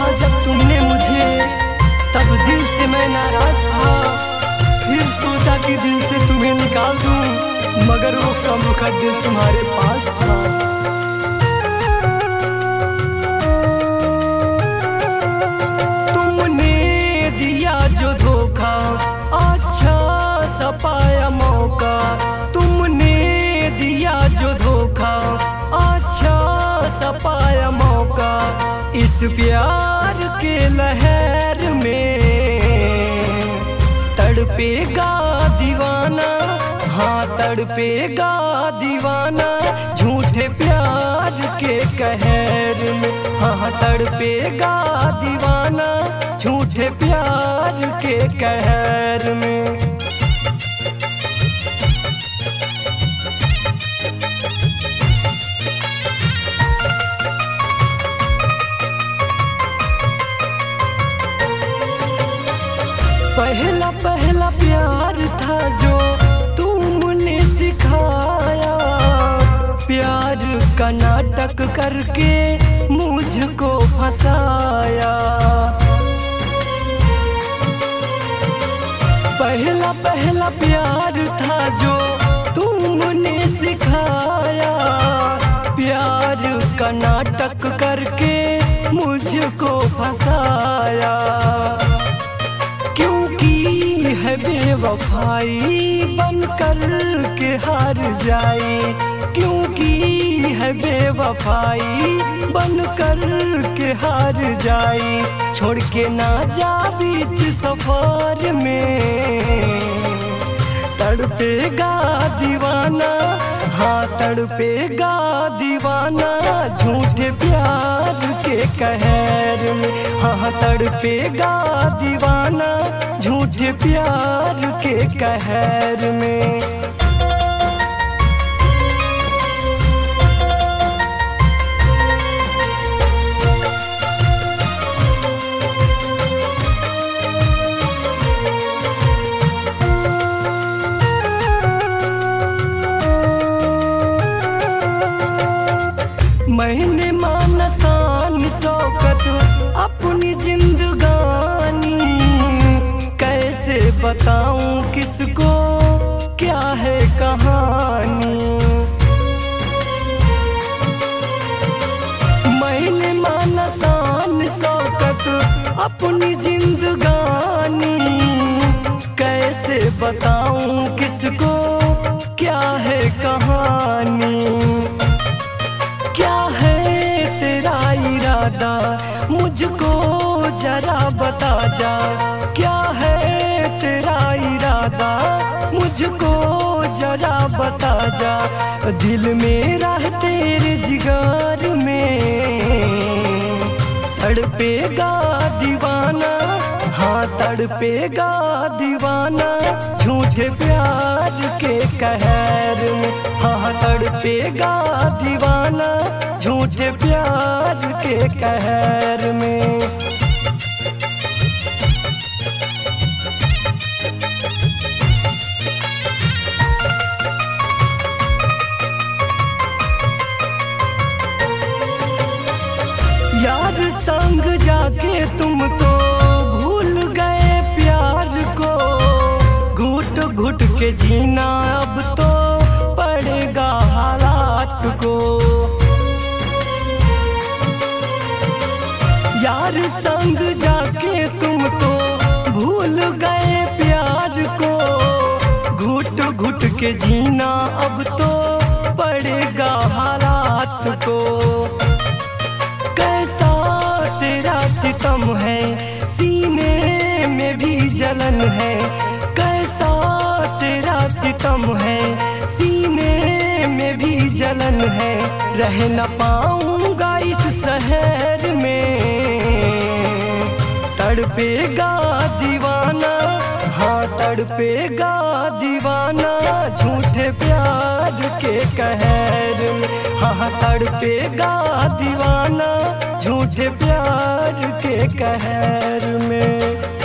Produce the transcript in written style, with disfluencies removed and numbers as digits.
जब तुमने मुझे, तब दिल से मैं नाराज था। फिर सोचा कि दिल से तुम्हें निकाल दूं, मगर वो कम का दिल तुम्हारे पास था। तुमने दिया जो धोखा, अच्छा सा पाया मौका। तुमने दिया जो धोखा, अच्छा सा पाया मौका। इस प्यार के लहर में तड़पेगा दीवाना, हाँ तड़पेगा दीवाना। झूठे प्यार के कहर में, हाँ तड़पेगा दीवाना। झूठे प्यार के कहर में। पहला पहला प्यार था जो तुमने सिखाया, प्यार का नाटक करके मुझको फंसाया। पहला पहला प्यार था जो तुमने सिखाया, प्यार का नाटक करके मुझको फंसाया। है बेवफाई बनकर के हार जाए, क्योंकि है बेवफाई बनकर के हार जाए। छोड़ के ना जा बीच सफर में, तड़पेगा दीवाना, हाँ तड़पेगा दीवाना। झूठे प्यार के कहर में, हाँ तड़पेगा दीवाना। झूठे प्यार के कहर में। मैंने माना शान शौकत अपनी जिंदगानी, कैसे बताऊं किसको क्या है कहानी। मैंने माना शान शौकत अपनी जिंदगानी, कैसे बताऊं किसको क्या है कहानी। क्या है तेरा इरादा मुझको जरा बता जा, क्या है तेरा इरादा मुझको जरा बता जा। दिल मेरा है तेरे जिगर में, तड़पेगा दीवाना, हाँ तड़पेगा दीवाना। झूठे प्यार के कहर में, हाँ तड़पेगा दीवाना। झूठे प्यार के कहर में। यार संग जाके तुम तो भूल गए प्यार को, घुट घुट के जीना अब तो पड़ेगा हालात को। यार संग जाके तुम तो भूल गए प्यार को, घुट घुट के जीना अब तो पड़ेगा हालात को। कैसा तेरा सितम है, सीने में भी जलन है। कैसा तेरा सितम है, सीने में भी जलन है। रह न पाऊंगा इस शहर में, तड़पेगा दीवाना, हाँ तड़पेगा दीवाना। झूठे प्यार के कहर में, हाँ तड़पेगा दीवाना। झूठे प्यार के कहर में।